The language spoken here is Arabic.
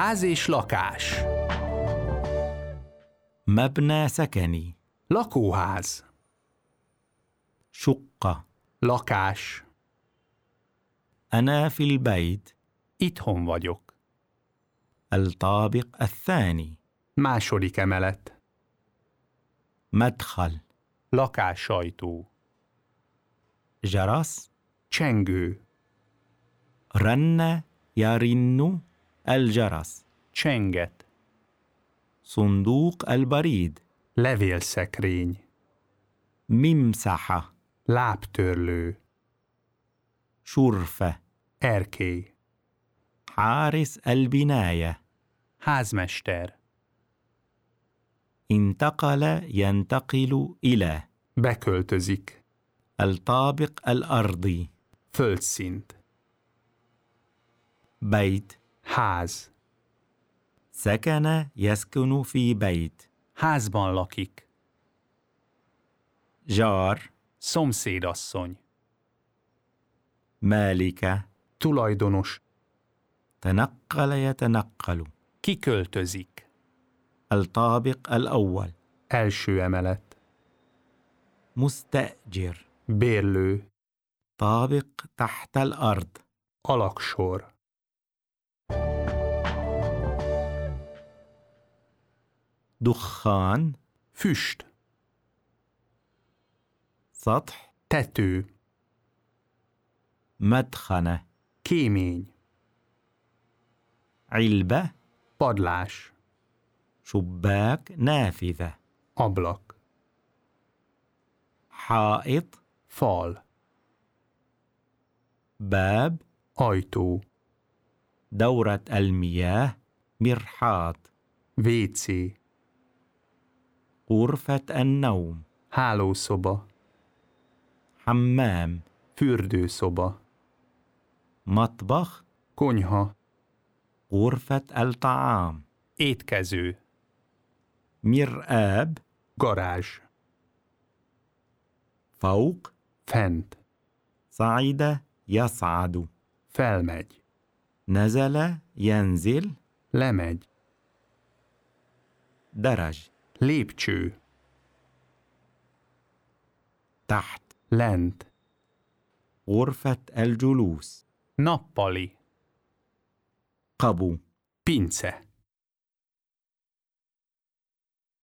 Ház és lakás. مبنى سكني. Lakóház. شقة. Lakás. أنا في البيت. Itthon vagyok. الطابق الثاني. Második emelet. مدخل. Lakássajtó. جرس. Csengő. رن يرن الجرس. Csenget. صندوق البريد. Levélszekrény. ممسحة. Lábtörlő. شرفة. Erkély. حارس البناية. Házmester. انتقل ينتقل إلى. Beköltözik. الطابق الأرضي. Földszint. بيت. Ház. سكن يسكن في بيت. Házban lakik. جار. Szomszédasszony. مالكة. Tulajdonos. تنقل يتنقل. Kiköltözik. الطابق الأول. Első emelet. مستأجر. Bérlő. طابق تحت الأرض. Alaksor. دخان. Füst. سطح. Tető. مدخنة. Kémény. علبة. Padlás. شباك نافذة. Ablak. حائط. Fal. باب. Ajtó. دورة المياه. مرحاض. WC. غرفة النوم. Hálószoba. حمام. Fürdőszoba. مطبخ. Konyha. غرفة الطعام. Étkező. مرآب. Garázs. فوق. Fent. صعد يصعد. Felmegy. نزل ينزل. Lemegy. درج. Lépcső. تحت. Lent. غرفة الجلوس. Nappali. قبو. Pince.